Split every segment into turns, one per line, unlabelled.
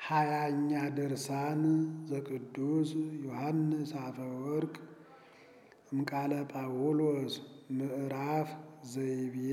ሃያኛ ድርሳን ዘቅዱስ ዮሐንስ አፈወርቅ እምቃለ ጳውሎስ ምዕራፍ ዘይብዬ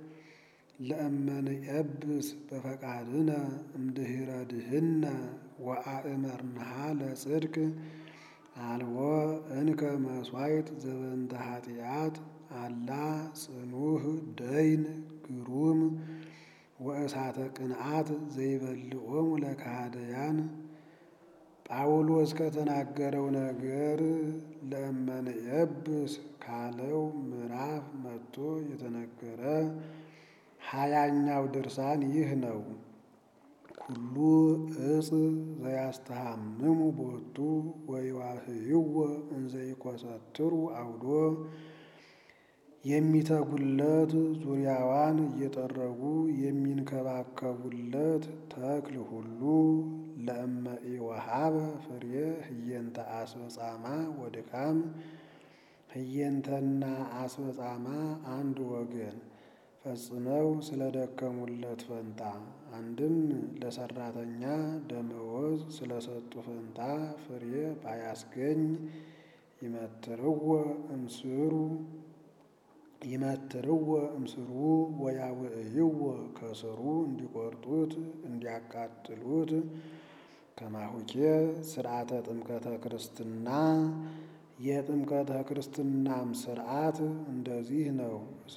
ለእመንዔብስ በፈቃድነ እምድኅረ ድኅነ ወአእመርንሃ ለጽድቅ አልቦ እንከ መሥዋዕት ዘበንተ ኃጢአት አላ ጽኑዕ ደይን ግሩም ወእሳተ ቅንዓት ዘይበልዖሙ ለካህደያን። ጳውሎስ ከተናገረው ነገር ለእመንዔብስ ካለው ምዕራፍ መጥቶ የተነገረ ሃያኛው ድርሳን ይህ ነው። ኩሉ ዕፅ ዘያስተሃምሙ ቦቱ ወይዋህይዎ እንዘ ይኰሰትሩ አውዶ የሚተጉለት ዙሪያዋን እየጠረጉ የሚንከባከቡለት ተክል ሁሉ ለእመ ኢወሀበ ፍሬ ህየንተ አስበጻማ ወድካም ህየንተና አስበጻማ አንድ ወገን ፈጽመው ስለደከሙለት ፈንታ አንድም ለሰራተኛ ደመወዝ ስለሰጡ ፈንታ ፍሬ ባያስገኝ ይመትርዎ እምስሩ ወያውዕይዎ ከስሩ እንዲቆርጡት እንዲያቃጥሉት። ከማሁኬ ስርዓተ ጥምቀተ ክርስትና የጥምቀተ ክርስትናም ስርዓት እንደዚህ ነው።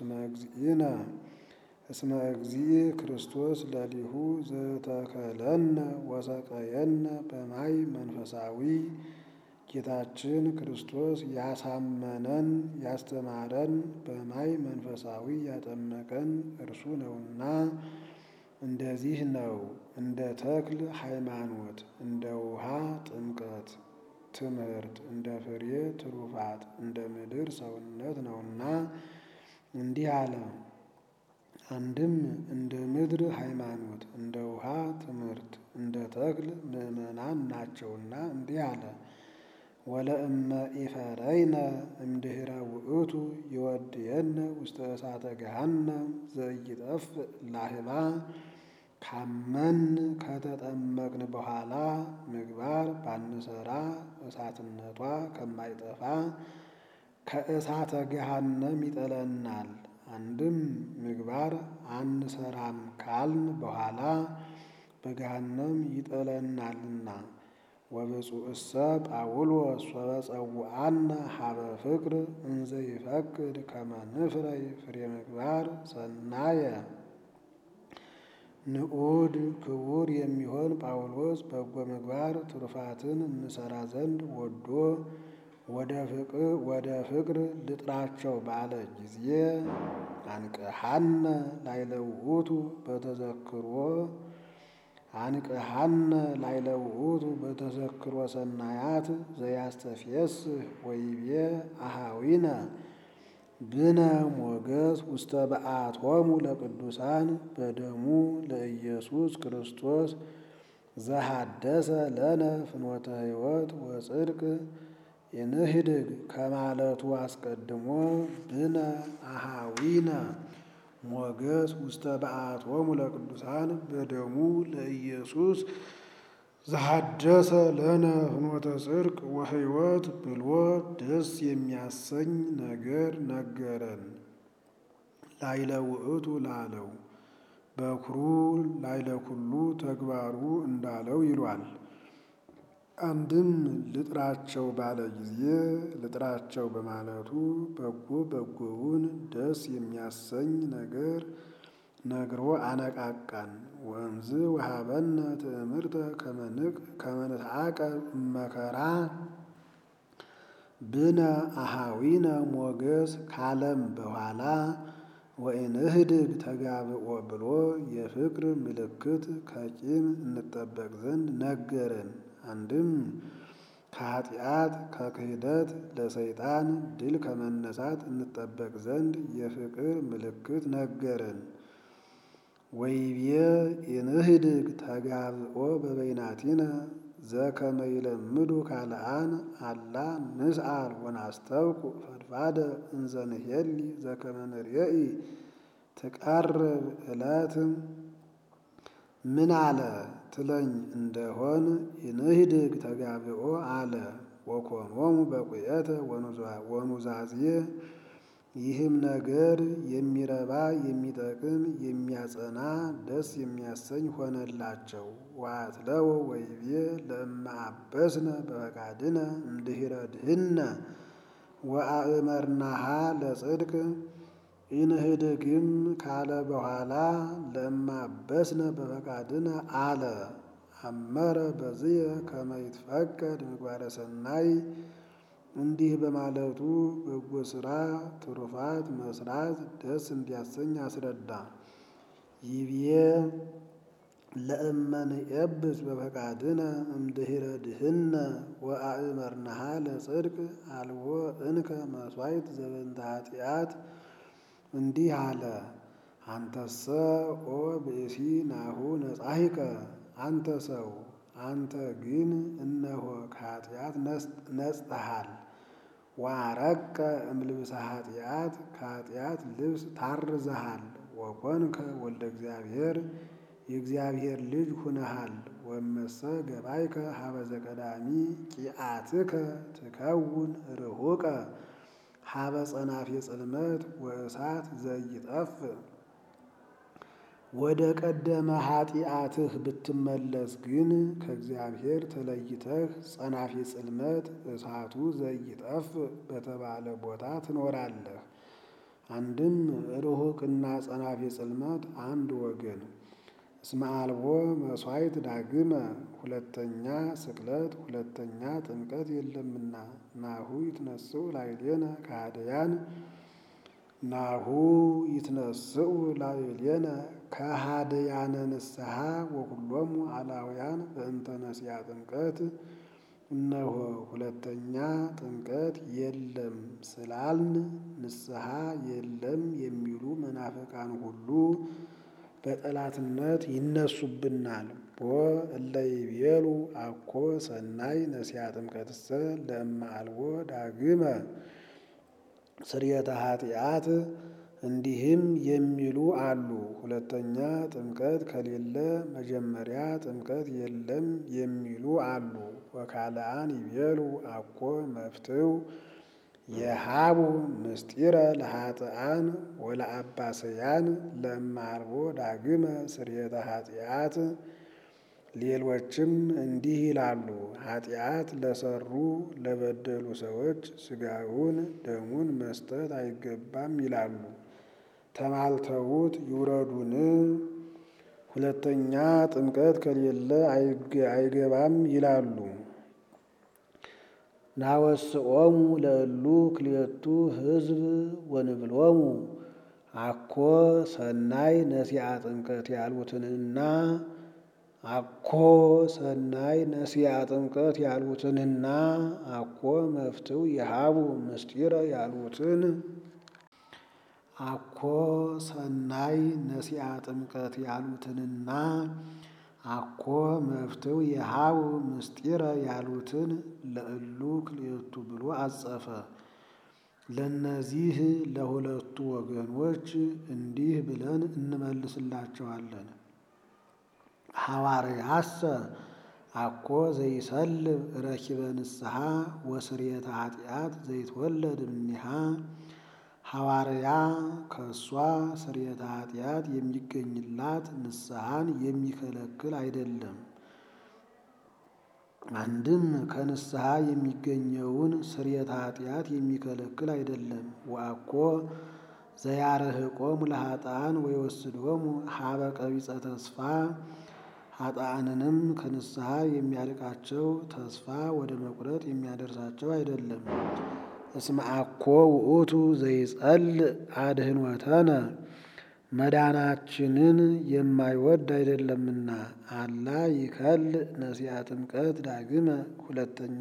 እስመ እግዚእ ክርስቶስ ለሊሁ ዘተከለነ ወሰቀየነ በማይ መንፈሳዊ ጌታችን ክርስቶስ ያሳመነን ያስተማረን በማይ መንፈሳዊ ያጠመቀን እርሱ ነውና እንደዚህ ነው። እንደ ተክል ሃይማኖት፣ እንደ ውሃ ጥምቀት ትምህርት፣ እንደ ፍሬ ትሩፋት፣ እንደ ምድር ሰውነት ነውና እንዲህ አለ። አንድም እንደ ምድር ሃይማኖት፣ እንደ ውሃ ትምህርት፣ እንደ ተክል ምእመናን ናቸውና እንዲህ አለ። ወለእመ ኢፈረይነ እምድኅረ ውእቱ ይወድየነ ውስተ እሳተ ገሃነም ዘኢይጠፍእ ላህባ። ካመን ከተጠመቅን በኋላ ምግባር ባንሰራ እሳትነቷ ከማይጠፋ ከእሳተ ገሃነም ይጥለናል። አንድም ምግባር አንሰራም ካልን በኋላ በገሃነም ይጥለናልና። ወብፁዕሰ ጳውሎስ ወበጸውዐነ ሀበ ፍቅር እንዘ ይፈቅድ ከመ ንፍረይ ፍሬ ምግባር ሰናየ። ንዑድ ክቡር የሚሆን ጳውሎስ በጎ ምግባር ትሩፋትን እንሰራ ዘንድ ወዶ ወደ ፍቅር ልጥራቸው ባለ ጊዜ አንቅሐነ ላዕለ ውእቱ በተዘክሮ ሰናያት ዘያስተፍየስህ ወይቤ አኀዊነ ብነ ሞገስ ውስተ በዓቶሙ ለቅዱሳን በደሙ ለኢየሱስ ክርስቶስ ዘሐደሰ ለነ ፍኖተ ሕይወት ወጽድቅ። እንህድግ ከማለቱ አስቀድሞ ብነ አኀዊነ ሞገስ ውስተ በዓቶሙ ለቅዱሳን በደሙ ለኢየሱስ ዘሐደሰ ለነ ፍኖተ ጽድቅ ወሕይወት ብሎ ደስ የሚያሰኝ ነገር ነገረን። ላዕለ ውእቱ ላለው በኩሩ ላዕለ ኩሉ ተግባሩ እንዳለው ይሏል። አንድም ልጥራቸው ባለ ጊዜ ልጥራቸው በማለቱ በጎ በጎውን ደስ የሚያሰኝ ነገር ነግሮ አነቃቃን። ወእምዝ ወሀበነ ትእምርተ ከመ ንትዓቀብ እመከራ ብነ አኀዊነ ሞገስ ካለም በኋላ ወኢንህድግ ተጋብኦ ብሎ የፍቅር ምልክት ከቂም እንጠበቅ ዘንድ ነገረን። አንድም ከኃጢአት ከክህደት ለሰይጣን ድል ከመነሳት እንጠበቅ ዘንድ የፍቅር ምልክት ነገረን። ወይቤ ኢንህድግ ተጋብኦ በበይናቲነ ዘከመ ይለምዱ ካልአን አላ ንስአል ወናስተውቁ ፈድፋደ እንዘ ንሄሊ ዘከመ ንርኤኢ ትቀርብ ዕለት ምን አለ ትለኝ እንደሆን ይንህድግ ተጋብኦ አለ። ወኮኖሙ በቁየተ ወኑዛዜ ይህም ነገር የሚረባ የሚጠቅም የሚያጸና ደስ የሚያሰኝ ሆነላቸው። ወአትለው ወይቤ ለእመ አበስነ በፈቃድነ እምድኅረ ድኅነ ወአእመርናሃ ለጽድቅ። ይንህድግም ካለ በኋላ ለእመ አበስነ በፈቃድነ አለ። አመረ በዝየ ከመ ይትፈቀድ ምግባረ ሰናይ እንዲህ በማለቱ በጎ ሥራ ትሩፋት መስራት ደስ እንዲያሰኝ አስረዳ። ይብዬ ለእመ ንኤብስ በፈቃድነ እምድኅረ ድኅነ ወአእመርናሃ ለጽድቅ አልቦ እንከ መሥዋዕት ዘበንተ ኃጢአት። እንዲህ አለ። አንተሰ ኦ ብእሲ ናሁ ነጻሂከ። አንተ ሰው አንተ ግን እነሆ ከኃጢአት ነጽተሃል። ወአረቀ እምልብሰ ኃጢአት ከኃጢአት ልብስ ታርዘሃል። ወኮንከ ወልደ እግዚአብሔር የእግዚአብሔር ልጅ ሁነሃል። ወመሰ ገባይከ ሀበ ዘቀዳሚ ቂአትከ ትከውን ርሁቀ ሀበ ጸናፌ ጽልመት ወእሳት ዘይጠፍ። ወደ ቀደመ ኃጢአትህ ብትመለስ ግን ከእግዚአብሔር ተለይተህ ጸናፌ ጽልመት እሳቱ ዘይጠፍ በተባለ ቦታ ትኖራለህ። አንድም ርሁቅና ጸናፌ ጽልመት አንድ ወገን። እስመ አልቦ መሥዋዕት ዳግመ ሁለተኛ ስቅለት ሁለተኛ ጥምቀት የለምና። ናሁ ይትነስኡ ላዕሌነ ከሃደያን ናሁ ይትነስኡ ላዕሌነ ከሃደያነ ንስሐ ወኩሎሙ አላውያን በእንተ ነሲያ ጥምቀት። እነሆ ሁለተኛ ጥምቀት የለም ስላልን ንስሐ የለም የሚሉ መናፍቃን ሁሉ በጠላትነት ይነሱብናል። ቦ እለ ይቤሉ አኮ ሰናይ ነሲያ ጥምቀትሰ ለእመ አልቦ ዳግመ ስርየተ ኃጢአት። እንዲህም የሚሉ አሉ። ሁለተኛ ጥምቀት ከሌለ መጀመሪያ ጥምቀት የለም የሚሉ አሉ። ወካልአን ይቤሉ አኮ መፍትው የሃቡ ምስጢረ ለኃጥአን ወለአባሰያን ለእመ አልቦ ዳግመ ስርየተ ኃጢአት። ሌሎችም እንዲህ ይላሉ። ኃጢአት ለሰሩ ለበደሉ ሰዎች ሥጋውን ደሙን መስጠት አይገባም ይላሉ። ተማልተውት ይውረዱን? ሁለተኛ ጥምቀት ከሌለ አይገባም ይላሉ። ናወስኦሙ ለእሉ ክልኤቱ ሕዝብ ወንብሎሙ አኮ ሰናይ ነሲያ ጥምቀት ያሉትንና አኮ ሰናይ ነሲያ ጥምቀት ያሉትንና አኮ መፍትው የሃቡ ምስጢረ ያሉትን አኮ ሰናይ ነሲያ ጥምቀት ያሉትንና አኮ መፍትው የሃቡ ምስጢረ ያሉትን ለእሉ ክልኤቱ ብሎ አጸፈ። ለነዚህ ለሁለቱ ወገኖች እንዲህ ብለን እንመልስላቸዋለን። ሐዋርያሰ አኮ ዘይሰልብ ረኪበ ንስሐ ወስርየተ ኃጢአት ዘይትወለድ እምኔሃ። ሐዋርያ ከእሷ ስርየተ ኃጢአት የሚገኝላት ንስሐን የሚከለክል አይደለም። አንድም ከንስሐ የሚገኘውን ስርየተ ኃጢአት የሚከለክል አይደለም። ወአኮ ዘያርህቆሙ ለኃጥአን ወይወስዶሙ ሀበ ቀቢጸ ተስፋ። ኃጥአንንም ከንስሐ የሚያርቃቸው ተስፋ ወደ መቁረጥ የሚያደርሳቸው አይደለም። እስመ አኮ ውእቱ ዘይጸልእ አድኅኖተነ መዳናችንን የማይወድ አይደለምና። አላ ይከልእ ነሲያ ጥምቀት ዳግመ ሁለተኛ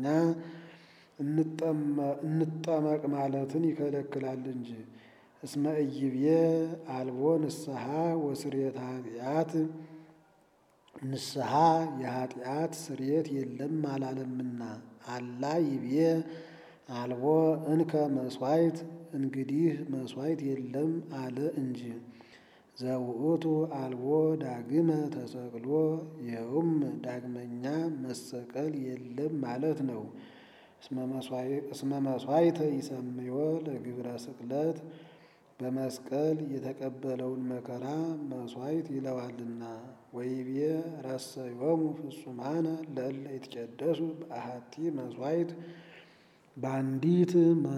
እንጠመቅ ማለትን ይከለክላል እንጂ። እስመ ኢይቤ አልቦ ንስሐ ወስርየተ ኃጢአት ንስሐ የኃጢአት ስርየት የለም አላለምና። አላ ይቤ አልቦ እንከ መሥዋዕት እንግዲህ መሥዋዕት የለም አለ እንጂ። ዘውእቱ አልቦ ዳግመ ተሰቅሎ ይኸውም ዳግመኛ መሰቀል የለም ማለት ነው። እስመ መሥዋዕተ ይሰምዮ ለግብረ ስቅለት በመስቀል የተቀበለውን መከራ መሥዋዕት ይለዋልና። ወይቤ ረሰዮሙ ፍጹማነ ለእለ ይትቀደሱ በአሐቲ መሥዋዕት በአንዲት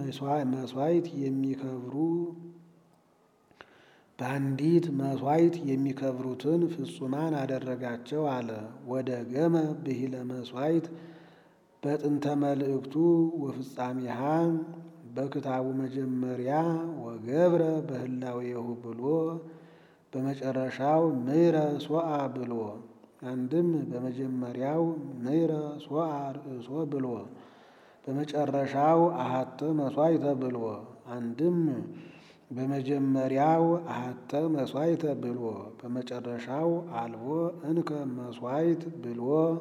መሥዋዕት የሚከብሩትን ፍጹማን አደረጋቸው አለ። ወደ ገመ ብሂለ መሥዋዕት በጥንተ መልእክቱ ወፍጻሜሃ በክታቡ መጀመሪያ ወገብረ በህላዌሁ ብሎ በመጨረሻው ምሕረ ሶአ ብሎ አንድም በመጀመሪያው ምሕረ ሶአ ርእሶ ብሎ በመጨረሻው አሐተ መሥዋዕተ ብሎ አንድም በመጀመሪያው አሐተ መሥዋዕተ ብሎ በመጨረሻው አልቦ እንከ መሥዋዕት ብሎ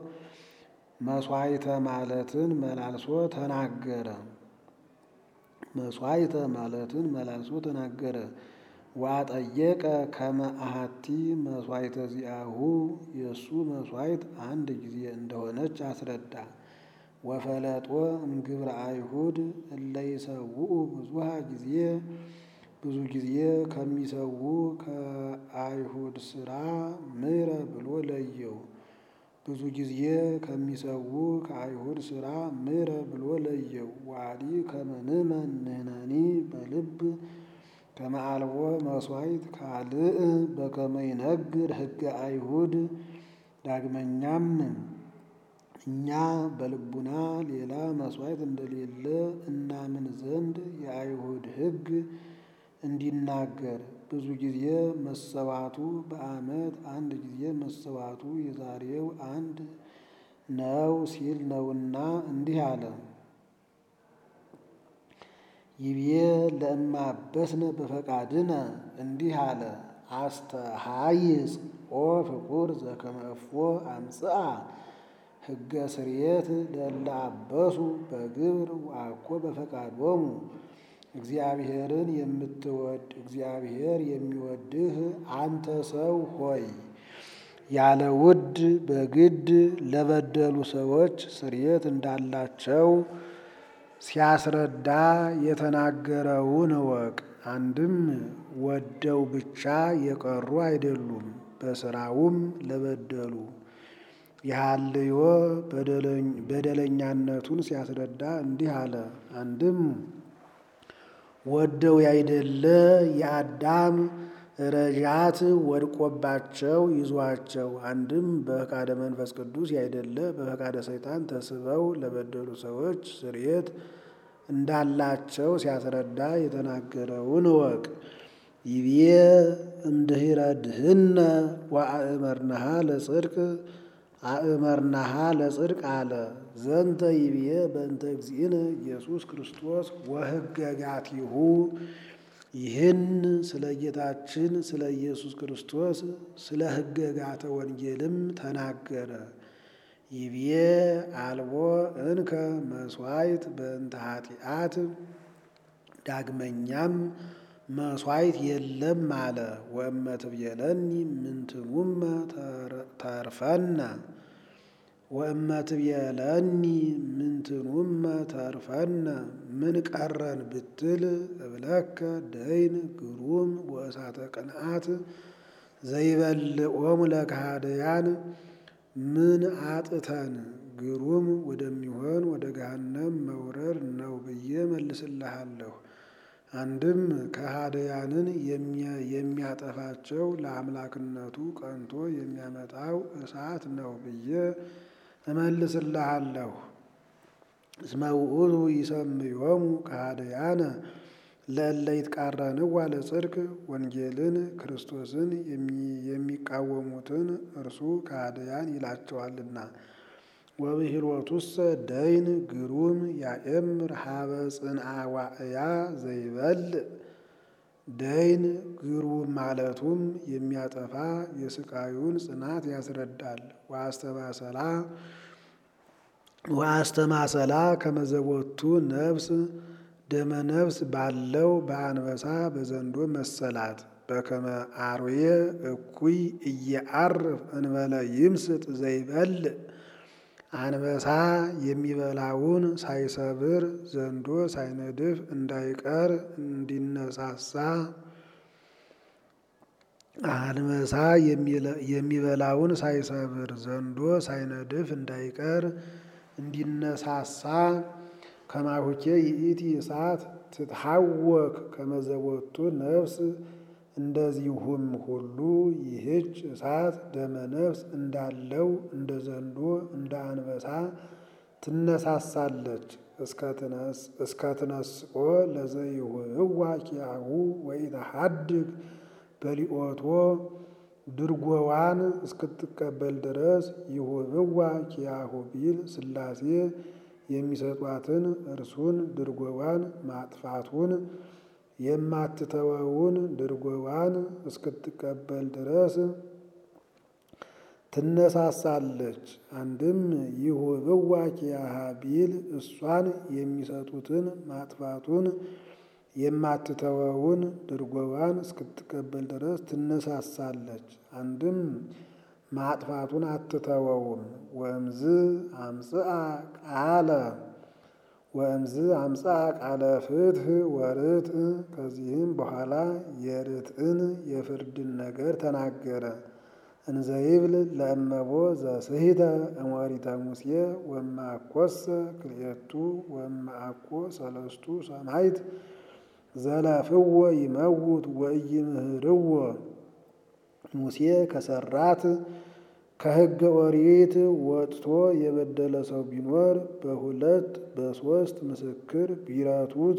መሥዋዕተ ማለትን መላልሶ ተናገረ። መሥዋዕተ ማለትን መላልሶ ተናገረ። ወአጠየቀ ከመ አሐቲ መሥዋዕተ ዚአሁ የእሱ መሥዋዕት አንድ ጊዜ እንደሆነች አስረዳ። ወፈለጦ እምግብረ አይሁድ እለ ይሰውኡ ብዙ ጊዜ ከሚሰዉ ከአይሁድ ሥራ ምሕረ ብሎ ለየው። ብዙ ጊዜ ከሚሰዉ ከአይሁድ ሥራ ምሕረ ብሎ ለየው። ዋዲ ከመ ንሕነኒ ንሕነኒ በልብ ከመ አልቦ መሥዋዕት ካልእ በከመ ይነግር ሕገ አይሁድ። ዳግመኛም እኛ በልቡና ሌላ መሥዋዕት እንደሌለ እናምን ዘንድ የአይሁድ ሕግ እንዲናገር ብዙ ጊዜ መሰዋቱ በዓመት አንድ ጊዜ መሰዋቱ የዛሬው አንድ ነው ሲል ነውና እንዲህ አለ። ይቤ ለእማበስነ በፈቃድነ እንዲህ አለ። አስተሃይጽ ኦ ፍቁር ዘከመ እፎ አምጽአ ሕገ ስርየት ለእለ አበሱ በግብር ወአኮ በፈቃዶሙ። እግዚአብሔርን የምትወድ እግዚአብሔር የሚወድህ አንተ ሰው ሆይ ያለ ውድ በግድ ለበደሉ ሰዎች ስርየት እንዳላቸው ሲያስረዳ የተናገረውን እወቅ። አንድም ወደው ብቻ የቀሩ አይደሉም፣ በስራውም ለበደሉ የሃልዮ በደለኛነቱን ሲያስረዳ እንዲህ አለ። አንድም ወደው ያይደለ የአዳም ረጃት ወድቆባቸው ይዟቸው፣ አንድም በፈቃደ መንፈስ ቅዱስ ያይደለ በፈቃደ ሰይጣን ተስበው ለበደሉ ሰዎች ስርየት እንዳላቸው ሲያስረዳ የተናገረውን እወቅ። ይቤ እምድኅረ ድኅነ ወአእመርናሃ ለጽድቅ አእመርናሃ ለጽድቅ አለ። ዘንተ ይቤ በእንተ እግዚእነ ኢየሱስ ክርስቶስ ወሕገጋቲሁ። ይህን ስለ ጌታችን ስለ ኢየሱስ ክርስቶስ ስለ ሕገጋተ ወንጌልም ተናገረ። ይቤ አልቦ እንከ መሥዋዕት በእንተ ኃጢአት። ዳግመኛም መሥዋዕት የለም አለ። ወእመ ትቤለኒ ምንትኑመ ተርፈነ ወእመ ትቤለኒ ምንትኑመ ተርፈነ ምን ቀረን ብትል እብለከ ደይን ግሩም ወእሳተ ቅንዓት ዘይበልዖሙ ለከሃደያን። ምን አጥተን ግሩም ወደሚሆን ወደ ገሃነም መውረድ ነው ብዬ መልስልሃለሁ። አንድም ከሃደያንን የሚያጠፋቸው ለአምላክነቱ ቀንቶ የሚያመጣው እሳት ነው ብዬ እመልስልሃለሁ። እስመ ውእቱ ይሰምዮሙ ከሃደያነ ለእለ ይትቃረንዋ ለጽድቅ። ወንጌልን ክርስቶስን የሚቃወሙትን እርሱ ከሃደያን ይላቸዋልና። ወብሂሎቱሰ ደይን ግሩም ያእምር ሀበ ጽንዓ ዋዕያ ዘይበልዕ። ደይን ግሩም ማለቱም የሚያጠፋ የስቃዩን ጽናት ያስረዳል። ወአስተማሰላ ከመዘቦቱ ነፍስ ደመ ነፍስ ባለው በአንበሳ በዘንዶ መሰላት። በከመ አርዌ እኩይ እየዐርፍ እንበለ ይምስጥ ዘይበልዕ አንበሳ የሚበላውን ሳይሰብር ዘንዶ ሳይነድፍ እንዳይቀር እንዲነሳሳ አንበሳ የሚበላውን ሳይሰብር ዘንዶ ሳይነድፍ እንዳይቀር እንዲነሳሳ ከማሁኬ ይእቲ እሳት ትትሐወክ ከመዘቦቱ ነፍስ እንደዚሁም ሁሉ ይህች እሳት ደመ ነፍስ እንዳለው እንደ ዘንዶ እንደ አንበሳ ትነሳሳለች። እስከ ትነስኦ ለዘይሁህዋ ኪያሁ ወኢተሐድግ በሊኦቶ ድርጎዋን እስክትቀበል ድረስ ይሁብዋ ኪያሁ ቢል ሥላሴ የሚሰጧትን እርሱን ድርጎዋን ማጥፋቱን የማትተወውን ድርጎዋን እስክትቀበል ድረስ ትነሳሳለች። አንድም ይሁብዋ ኪያሃ ቢል እሷን የሚሰጡትን ማጥፋቱን የማትተወውን ድርጎዋን እስክትቀበል ድረስ ትነሳሳለች። አንድም ማጥፋቱን አትተወውም። ወእምዝ አምጽአ ቃለ ፍትሕ ወርትዕ ከዚህም በኋላ የርትዕን የፍርድን ነገር ተናገረ። እንዘይብል ለእመቦ ዘስሕተ እምኦሪተ ሙሴ ወእምአኮሰ ክልኤቱ ወእምአኮ ሰለስቱ ሰማዕት ዘለፍዎ ይመውት ወኢይምህርዎ። ሙሴ ከሰራት ከሕገ ኦሪት ወጥቶ የበደለ ሰው ቢኖር በሁለት በሦስት ምስክር ቢረቱት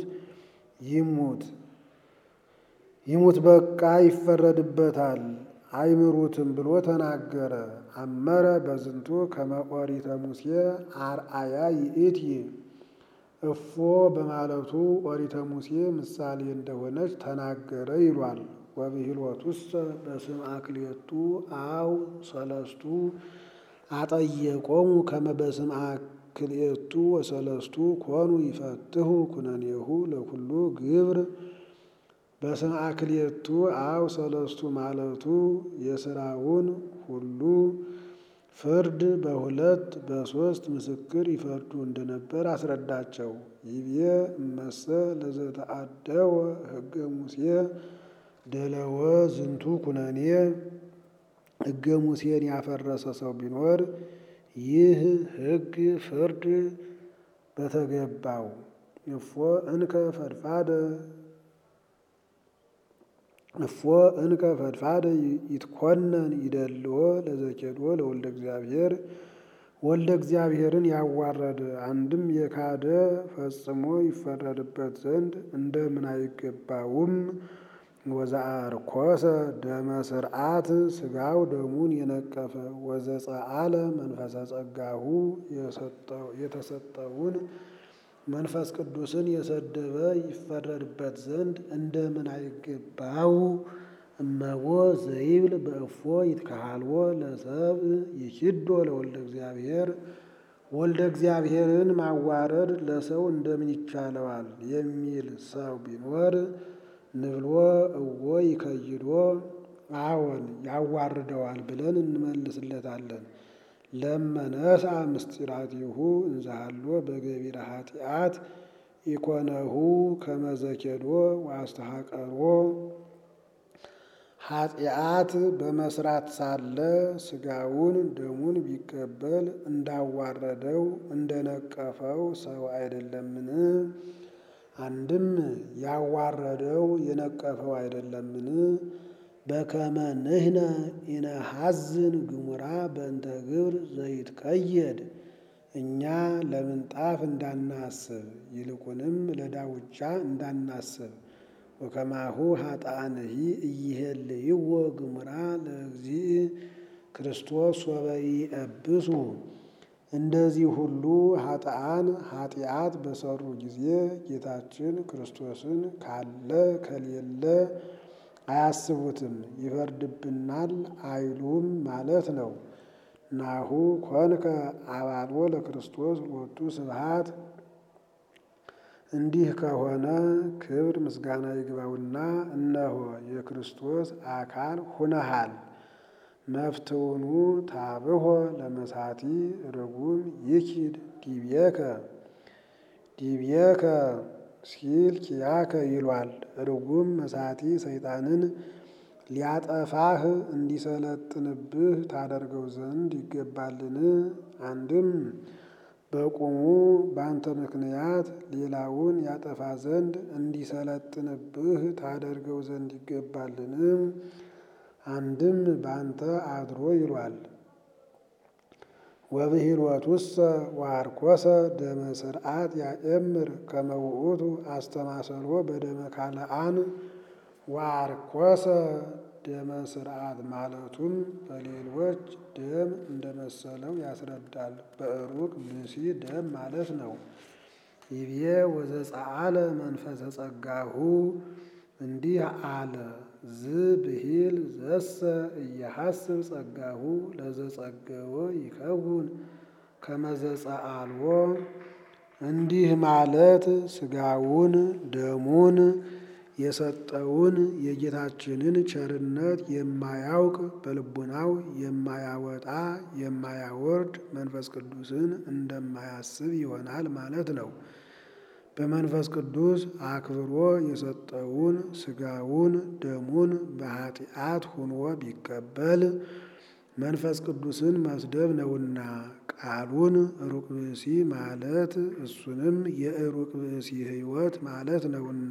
ይሙት በቃ ይፈረድበታል አይምሩትም ብሎ ተናገረ። አመረ በዝንቱ ከመ ኦሪተ ሙሴ አርአያ ይእቲ እፎ በማለቱ ኦሪተ ሙሴ ምሳሌ እንደሆነች ተናገረ ይሏል። ወብሂልወቱሰ በስምዐ ክልኤቱ አው ሰለስቱ አጠየቆሙ ከመ በስምዐ ክልኤቱ ወሰለስቱ ኮኑ ይፈትሑ ኩነኔሁ ለኩሉ ግብር። በስምዐ ክልኤቱ አው ሰለስቱ ማለቱ የሥራውን ሁሉ ፍርድ በሁለት በሦስት ምስክር ይፈርዱ እንደነበር አስረዳቸው። ይቤ እመሰ ለዘተአደወ ሕገ ሙሴ ደለወ ዝንቱ ኩነኔ። ሕገ ሙሴን ያፈረሰ ሰው ቢኖር ይህ ሕግ ፍርድ በተገባው። እፎ እንከ ፈድፋደ ይትኮነን ይደልዎ ለዘኬዶ ለወልደ እግዚአብሔር። ወልደ እግዚአብሔርን ያዋረደ አንድም የካደ ፈጽሞ ይፈረድበት ዘንድ እንደምን አይገባውም። ወዘአርኮሰ ደመ ስርዓት ሥጋው ደሙን የነቀፈ ወዘጸአለ መንፈሰ ጸጋሁ የተሰጠውን መንፈስ ቅዱስን የሰደበ ይፈረድበት ዘንድ እንደምን አይገባው። እመቦ ዘይብል በእፎ ይትከሃልዎ ለሰብእ ይኪዶ ለወልደ እግዚአብሔር። ወልደ እግዚአብሔርን ማዋረድ ለሰው እንደምን ይቻለዋል የሚል ሰው ቢኖር ንብሎ እዎ ይከይዶ አዎን ያዋርደዋል ብለን እንመልስለታለን። ለመነሳ ምስጢራቲሁ እንዘሃሎ በገቢረ ኃጢአት ኢኮነሁ ከመ ዘኬዶ ወአስተሐቀሮ። ኃጢአት በመስራት ሳለ ሥጋውን ደሙን ቢቀበል እንዳዋረደው እንደነቀፈው ሰው አይደለምን? አንድም ያዋረደው የነቀፈው አይደለምን? በከመ ንሕነ ኢነሐዝን ግሙራ በእንተ ግብር ዘይትቀየድ። እኛ ለምንጣፍ እንዳናስብ ይልቁንም ለዳውቻ እንዳናስብ። ወከማሁ ኃጥአንሂ ኢይሄልይዎ ግሙራ ለእግዚእ ክርስቶስ ወበ ይእብሱ። እንደዚህ ሁሉ ኃጥአን ኃጢአት በሰሩ ጊዜ ጌታችን ክርስቶስን ካለ ከሌለ አያስቡትም፣ ይፈርድብናል አይሉም ማለት ነው። ናሁ ኮንከ አባልዎ ለክርስቶስ ሎቱ ስብሐት። እንዲህ ከሆነ ክብር ምስጋና ይግባውና እነሆ የክርስቶስ አካል ሁነሃል። መፍትውኑ ታብሖ ለመሳቲ ርጉም ይኪድ ዲቤከ ዲቤከ ሲል ኪያከ ይሏል። ርጉም መሳቲ ሰይጣንን ሊያጠፋህ እንዲሰለጥንብህ ታደርገው ዘንድ ይገባልን? አንድም በቁሙ በአንተ ምክንያት ሌላውን ያጠፋ ዘንድ እንዲሰለጥንብህ ታደርገው ዘንድ ይገባልን? አንድም በአንተ አድሮ ይሏል። ወብሂልወቱሰ ወአርኮሰ ደመ ስርዓት ያእምር ከመ ውእቱ አስተማሰሎ በደመ ካልአን ወአርኮሰ ደመ ስርዓት ማለቱም በሌሎች ደም እንደመሰለው ያስረዳል። በዕሩቅ ብእሲ ደም ማለት ነው። ይቤ ወዘጸአለ መንፈሰ ጸጋሁ እንዲህ አለ። ዝብሂል ዘሰ እየሐስብ ጸጋሁ ለዘጸገወ ይከውን ከመ ዘጸአልዎ። እንዲህ ማለት ሥጋውን ደሙን የሰጠውን የጌታችንን ቸርነት የማያውቅ በልቡናው የማያወጣ የማያወርድ መንፈስ ቅዱስን እንደማያስብ ይሆናል ማለት ነው። በመንፈስ ቅዱስ አክብሮ የሰጠውን ሥጋውን ደሙን በኃጢአት ሆኖ ቢቀበል መንፈስ ቅዱስን መስደብ ነውና ቃሉን ሩቅ ብእሲ ማለት እሱንም የሩቅ ብእሲ ሕይወት ማለት ነውና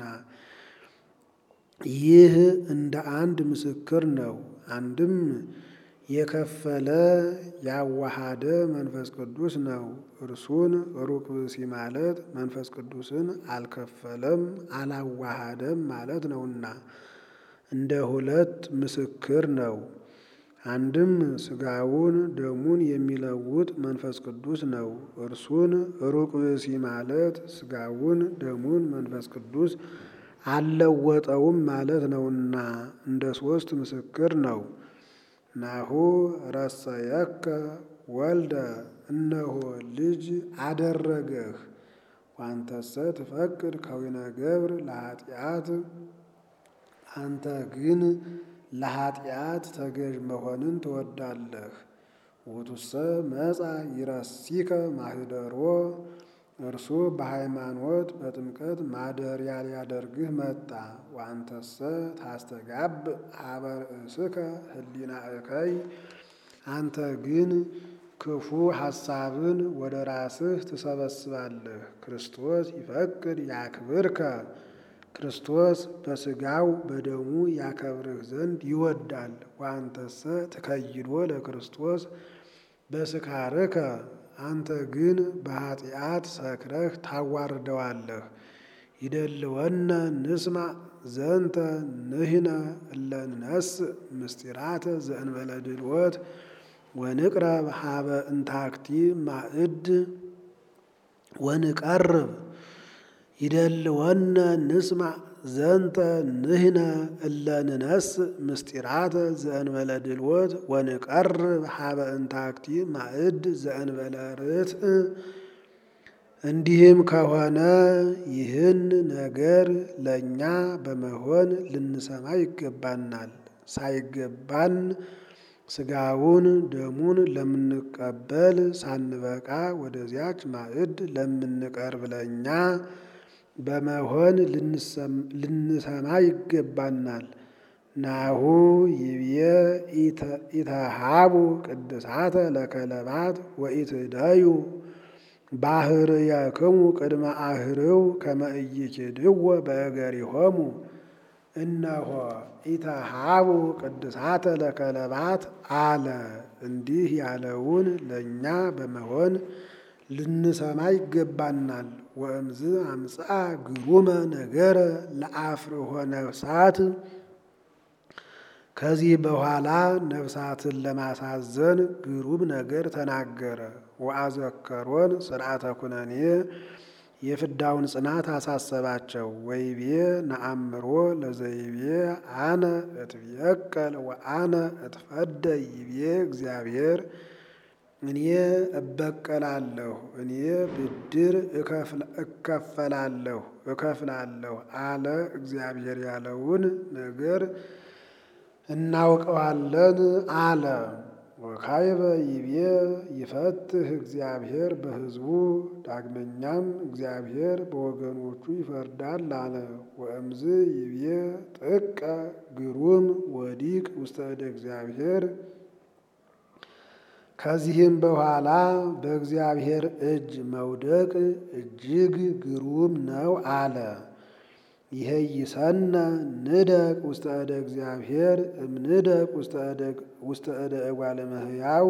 ይህ እንደ አንድ ምስክር ነው። አንድም የከፈለ ያዋሃደ መንፈስ ቅዱስ ነው። እርሱን ሩቅ ብእሲ ማለት መንፈስ ቅዱስን አልከፈለም አላዋሃደም ማለት ነውና እንደ ሁለት ምስክር ነው። አንድም ሥጋውን ደሙን የሚለውጥ መንፈስ ቅዱስ ነው። እርሱን ሩቅ ብእሲ ማለት ሥጋውን ደሙን መንፈስ ቅዱስ አልለወጠውም ማለት ነውና እንደ ሦስት ምስክር ነው። ናሁ ረሰየከ ወልደ እነሆ ልጅ አደረገህ። ዋንተሰ ትፈቅድ ከዊነ ገብር ለኃጢአት አንተ ግን ለኃጢአት ተገዥ መሆንን ትወዳለህ። ውእቱሰ መጻ ይረሲከ ማህደሮ እርሱ በሃይማኖት በጥምቀት ማደሪያ ሊያደርግህ መጣ። ወአንተሰ ታስተጋብ ኀበ ርእስከ ህሊና እከይ አንተ ግን ክፉ ሐሳብን ወደ ራስህ ትሰበስባለህ። ክርስቶስ ይፈቅድ ያክብርከ ክርስቶስ በሥጋው በደሙ ያከብርህ ዘንድ ይወዳል። ወአንተሰ ትከይዶ ለክርስቶስ በስካርከ አንተ ግን በኃጢአት ሰክረህ ታዋርደዋለህ። ይደልወነ ንስማ ዘንተ ንሕነ እለ ንነስእ ምስጢራተ ዘእንበለ ድልወት ወንቅረብ ኀበ እንታክቲ ማዕድ ወንቀርብ ይደልወነ ንስማ ዘንተ ንሕነ እለ ንነስእ ምስጢራተ ዘእንበለ ድልወት ወንቀርብ ኀበ እንታክቲ ማዕድ ዘእንበለ ርትዕ። እንዲህም ከሆነ ይህን ነገር ለእኛ በመሆን ልንሰማ ይገባናል። ሳይገባን ሥጋውን ደሙን ለምንቀበል ሳንበቃ ወደዚያች ማዕድ ለምንቀርብ ለእኛ በመሆን ልንሰማ ይገባናል። ናሁ ይብየ ኢተሃቡ ቅድሳተ ለከለባት ወኢትዳዩ ባህርያክሙ ቅድመ አህርው ከመ ኢይኪድዎ በእገሪሆሙ። እነሆ ኢተሃቡ ቅድሳተ ለከለባት አለ። እንዲህ ያለውን ለእኛ በመሆን ልንሰማ ይገባናል። ወእምዝ አምጽአ ግሩመ ነገረ ለአፍርሆ ነፍሳት ከዚህ በኋላ ነፍሳትን ለማሳዘን ግሩም ነገር ተናገረ። ወአዘከሮን ሥርዓተ ኩነኔ የፍዳውን ጽናት አሳሰባቸው። ወይቤ ነአምሮ ለዘይቤ አነ እትቤቀል ወአነ እትፈደ ይቤ እግዚአብሔር እኔ እበቀላለሁ፣ እኔ ብድር እከፍላለሁ አለ። እግዚአብሔር ያለውን ነገር እናውቀዋለን አለ። ወካዕበ ይቤ ይፈትህ እግዚአብሔር በሕዝቡ። ዳግመኛም እግዚአብሔር በወገኖቹ ይፈርዳል አለ። ወእምዝ ይቤ ጥቀ ግሩም ወዲቅ ውስተ እደ እግዚአብሔር። ከዚህም በኋላ በእግዚአብሔር እጅ መውደቅ እጅግ ግሩም ነው አለ። ይሄይሰነ ንደቅ ውስተ እደ እግዚአብሔር እምንደቅ ውስተ እደ እጓለ እመሕያው።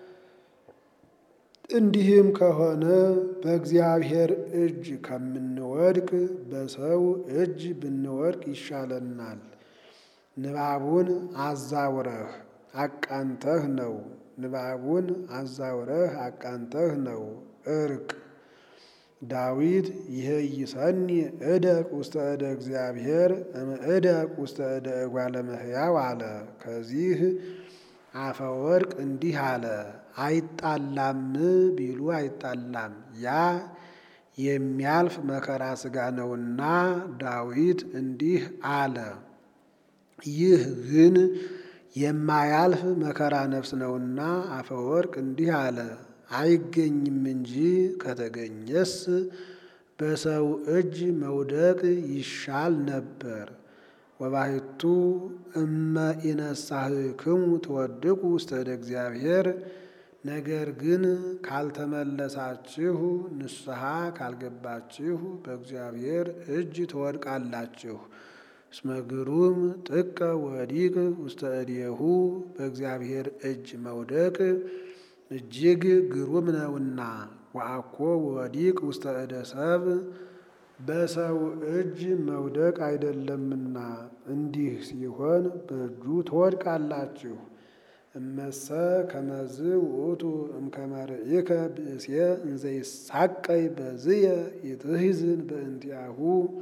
እንዲህም ከሆነ በእግዚአብሔር እጅ ከምንወድቅ በሰው እጅ ብንወድቅ ይሻለናል። ንባቡን አዛውረህ አቃንተህ ነው። ንባቡን አዛውረህ አቃንተህ ነው። እርቅ ዳዊት ይሄይሰኒ እደቅ ውስተ እደ እግዚአብሔር እምእደቅ ውስተ እደ እጓለ እመሕያው አለ። ከዚህ አፈወርቅ እንዲህ አለ። አይጣላም ቢሉ አይጣላም፣ ያ የሚያልፍ መከራ ሥጋ ነውና ዳዊት እንዲህ አለ። ይህ ግን የማያልፍ መከራ ነፍስ ነውና አፈወርቅ እንዲህ አለ። አይገኝም እንጂ ከተገኘስ በሰው እጅ መውደቅ ይሻል ነበር። ወባሕቱ እመ ኢነሳህክሙ ትወድቁ ውስተ እደ እግዚአብሔር። ነገር ግን ካልተመለሳችሁ ንስሐ ካልገባችሁ በእግዚአብሔር እጅ ትወድቃላችሁ። እስመ ግሩም ጥቀ ወዲቅ ውስተ እዴሁ። በእግዚአብሔር እጅ መውደቅ እጅግ ግሩም ነውና። ወአኮ ወዲቅ ውስተ እደ ሰብእ። በሰው እጅ መውደቅ አይደለምና። እንዲህ ሲሆን በእጁ ትወድቃላችሁ። እመሰ ከመዝ ውእቱ እምከመ ርኢከ ብእሴ እንዘ ይሳቀይ በዝየ ይትሕዝን በእንቲአሁ።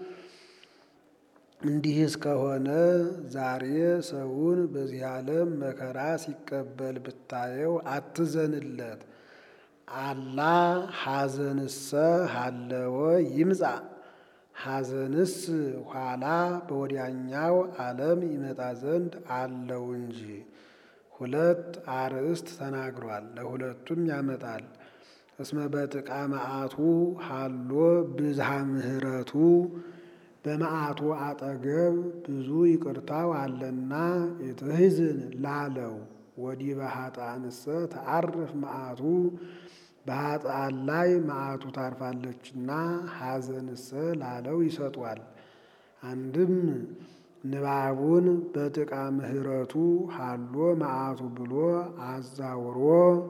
እንዲህ እስከሆነ ዛሬ ሰውን በዚህ ዓለም መከራ ሲቀበል ብታየው አትዘንለት። አላ ሐዘንሰ ሀለወ ይምጻእ። ሐዘንስ ኋላ በወዲያኛው ዓለም ይመጣ ዘንድ አለው እንጂ። ሁለት አርእስት ተናግሯል፣ ለሁለቱም ያመጣል። እስመ በጥቃ መዓቱ ሀሎ ብዝሃ ምሕረቱ። በመዓቱ አጠገብ ብዙ ይቅርታው አለና ይትሕዝን ላለው። ወዲበ ኃጥአንሰ ተዐርፍ መዓቱ። በኃጥአን ላይ መዓቱ ታርፋለችና ሐዘንሰ ላለው ይሰጧል። አንድም ንባቡን በጥቃ ምሕረቱ ሀሎ መዓቱ ብሎ አዛውሮ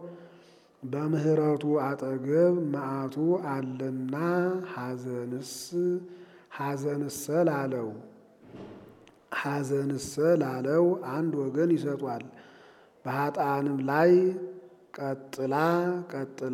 በምሕረቱ አጠገብ መዓቱ አለና ሐዘንሰ ላለው አንድ ወገን ይሰጧል። በኃጥአንም ላይ ቀጥላ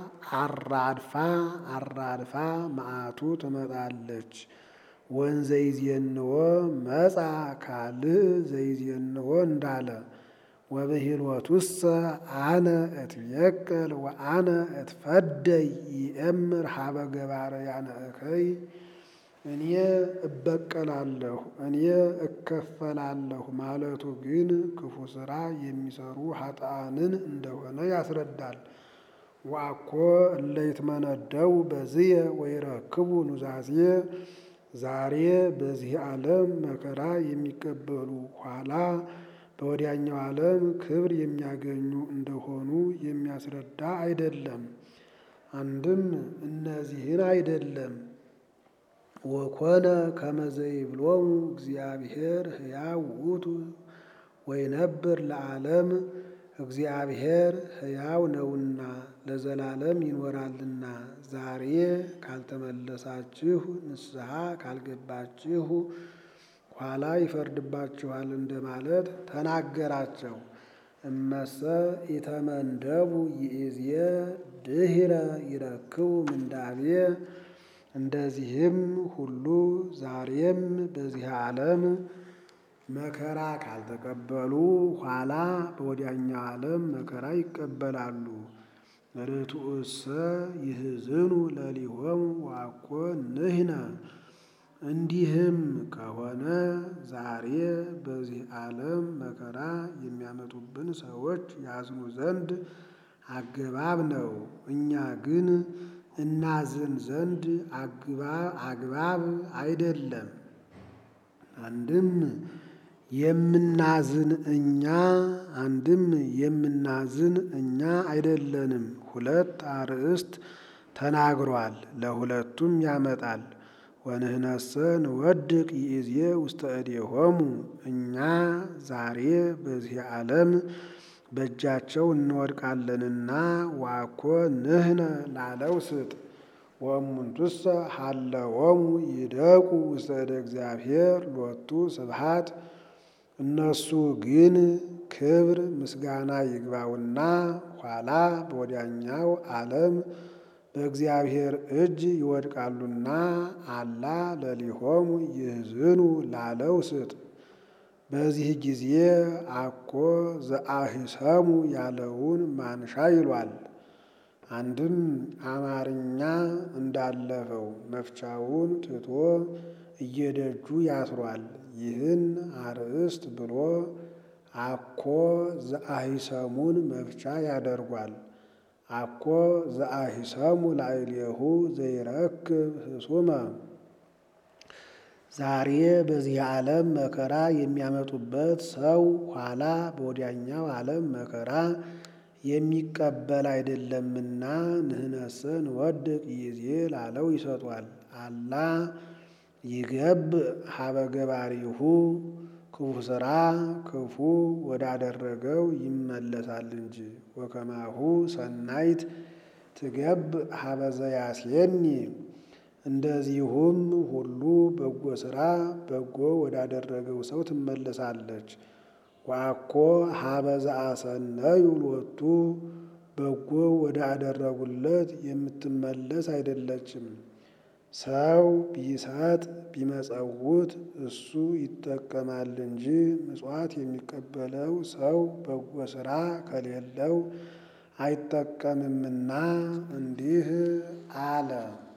አራድፋ መዓቱ ትመጣለች። ወንዘ ይዜንዎ መጻ ካልእ ዘይዜንዎ እንዳለ። ወብሂልወቱሰ አነ እትቤቀል ወአነ እትፈደይ ይእምር ሀበ ገባርያነ እከይ። እኔ እበቀላለሁ እኔ እከፈላለሁ ማለቱ ግን ክፉ ሥራ የሚሰሩ ኃጥአንን እንደሆነ ያስረዳል። ወአኮ እለ ይትመነደው በዝየ ወይረክቡ ኑዛዜ። ዛሬ በዚህ ዓለም መከራ የሚቀበሉ ኋላ በወዲያኛው ዓለም ክብር የሚያገኙ እንደሆኑ የሚያስረዳ አይደለም። አንድም እነዚህን አይደለም። ወኮነ ከመ ዘይብሎሙ እግዚአብሔር ሕያው ውእቱ ወይነብር ለዓለም። እግዚአብሔር ሕያው ነውና ለዘላለም ይኖራልና። ዛሬ ካልተመለሳችሁ ንስሐ ካልገባችሁ ኋላ ይፈርድባችኋል እንደማለት ተናገራቸው። እመሰ ኢተመንደቡ ይእዜ ድኅረ ይረክቡ ምንዳቤ። እንደዚህም ሁሉ ዛሬም በዚህ ዓለም መከራ ካልተቀበሉ ኋላ በወዲያኛው ዓለም መከራ ይቀበላሉ። ርቱዕሰ ይሕዝኑ ለሊሆሙ ወአኮ ንሕነ። እንዲህም ከሆነ ዛሬ በዚህ ዓለም መከራ የሚያመጡብን ሰዎች ያዝኑ ዘንድ አገባብ ነው። እኛ ግን እናዝን ዘንድ አግባብ አይደለም። አንድም የምናዝን እኛ አይደለንም። ሁለት አርእስት ተናግሯል፣ ለሁለቱም ያመጣል። ወንሕነሰ ንወድቅ ይእዜ ውስተ እዴሆሙ። እኛ ዛሬ በዚህ ዓለም በእጃቸው እንወድቃለንና ወአኮ ንሕነ ላለው ስጥ። ወእሙንቱሰ ሀለዎሙ ይደቁ ውስተ እደ እግዚአብሔር ሎቱ ስብሐት። እነሱ ግን ክብር ምስጋና ይግባውና ኋላ በወዲያኛው ዓለም በእግዚአብሔር እጅ ይወድቃሉና አላ ለሊሆሙ ይሕዝኑ ላለው ስጥ። በዚህ ጊዜ አኮ ዘአሂሰሙ ያለውን ማንሻ ይሏል። አንድም አማርኛ እንዳለፈው መፍቻውን ትቶ እየደጁ ያስሯል። ይህን አርእስት ብሎ አኮ ዘአሂሰሙን መፍቻ ያደርጓል። አኮ ዘአሂሰሙ ላዕሌሁ ዘይረክብ ህሱመ። ዛሬ በዚህ ዓለም መከራ የሚያመጡበት ሰው ኋላ በወዲያኛው ዓለም መከራ የሚቀበል አይደለምና ንሕነሰ ንወድቅ ይእዜ ላለው ይሰጧል። አላ ይገብእ ሀበ ገባሪሁ። ክፉ ሥራ ክፉ ወዳደረገው ይመለሳል እንጂ። ወከማሁ ሰናይት ትገብእ ሀበ ዘያሴኒ። እንደዚሁም ሁሉ በጎ ሥራ በጎ ወዳደረገው ሰው ትመለሳለች። ወአኮ ሀበ ዘአሰነዩ ሎቱ። በጎ ወዳደረጉለት የምትመለስ አይደለችም። ሰው ቢሰጥ ቢመጸውት እሱ ይጠቀማል እንጂ ምጽዋት የሚቀበለው ሰው በጎ ሥራ ከሌለው አይጠቀምምና እንዲህ አለ።